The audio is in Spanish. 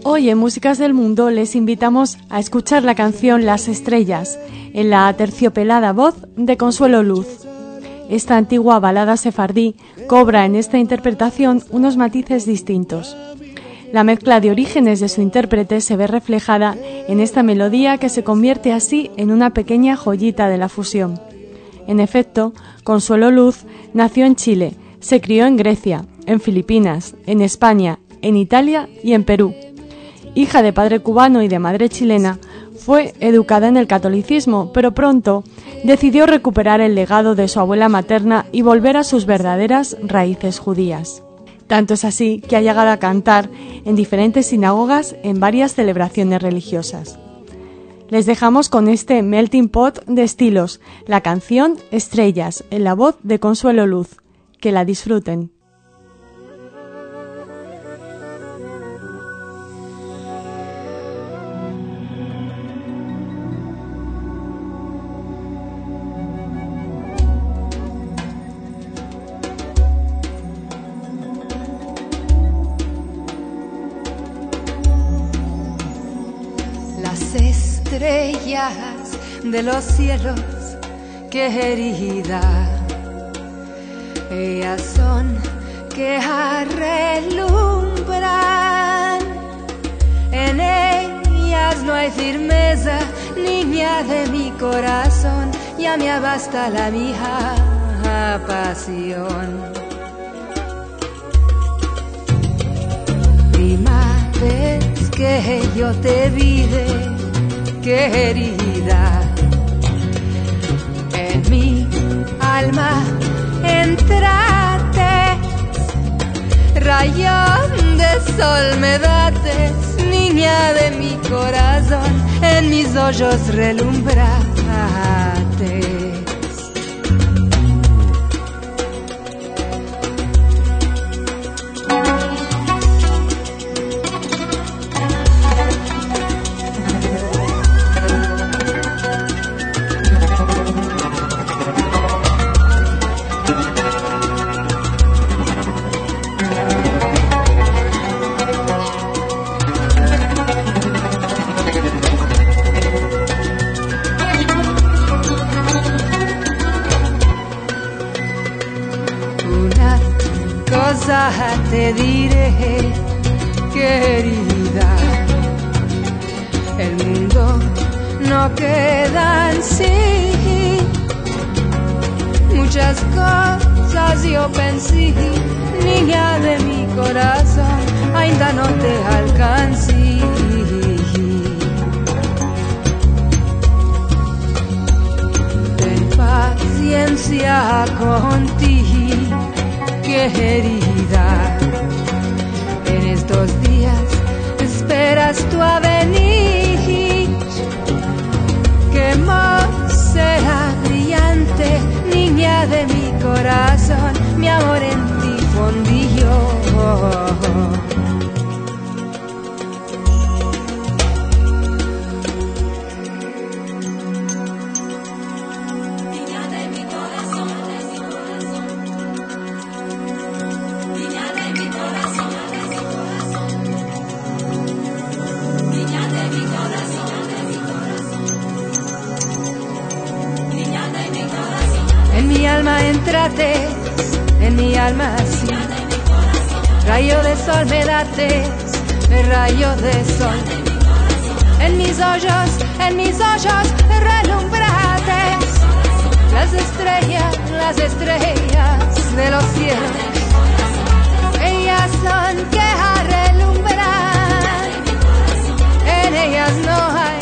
Hoy en Músicas del Mundo les invitamos a escuchar la canción Las Estrellas, en la aterciopelada voz de Consuelo Luz. Esta antigua balada sefardí cobra en esta interpretación unos matices distintos. La mezcla de orígenes de su intérprete se ve reflejada en esta melodía que se convierte así en una pequeña joyita de la fusión. En efecto, Consuelo Luz nació en Chile, se crió en Grecia, en Filipinas, en España, en Italia y en Perú. Hija de padre cubano y de madre chilena, fue educada en el catolicismo, pero pronto decidió recuperar el legado de su abuela materna y volver a sus verdaderas raíces judías. Tanto es así que ha llegado a cantar en diferentes sinagogas en varias celebraciones religiosas. Les dejamos con este melting pot de estilos, la canción Estrellas, en la voz de Consuelo Luz. Que la disfruten. Estrellas de los cielos, querida, ellas son que relumbran, en ellas no hay firmeza, niña de mi corazón, ya me basta la mía pasión. Prima vez que yo te vi, querida, en mi alma entraste, rayón de sol me dates, niña de mi corazón, en mis ojos relumbraste. Te diré, querida, el mundo no queda en sí. Muchas cosas yo pensé, niña de mi corazón, ainda no te alcancé. Ten paciencia contigo, querida, en estos días esperas tu avenir, que más será brillante, niña de mi corazón, mi amor en ti fondió. Entrates en mi alma así, rayo de sol me dates, rayo de sol, en mis ojos relumbrates, las estrellas de los cielos, ellas son que relumbran, en ellas no hay